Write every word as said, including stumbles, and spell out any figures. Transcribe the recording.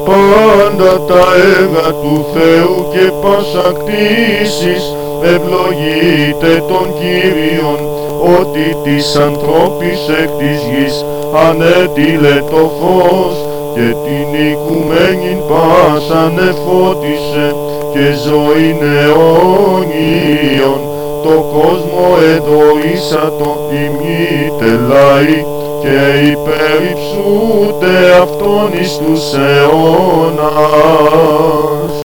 πάντα τα έργα του Θεού και πάσα κτήσης ευλογείται τον Κύριον, ότι της ανθρώπης εκ της γης ανέτειλε το φως και την οικουμένην πάσαν εφώτισε και ζωήν αιώνιον το κόσμο εδοήσατο ημίτε λαοί και υπερυψούνται αυτόν εις τους αιώνας.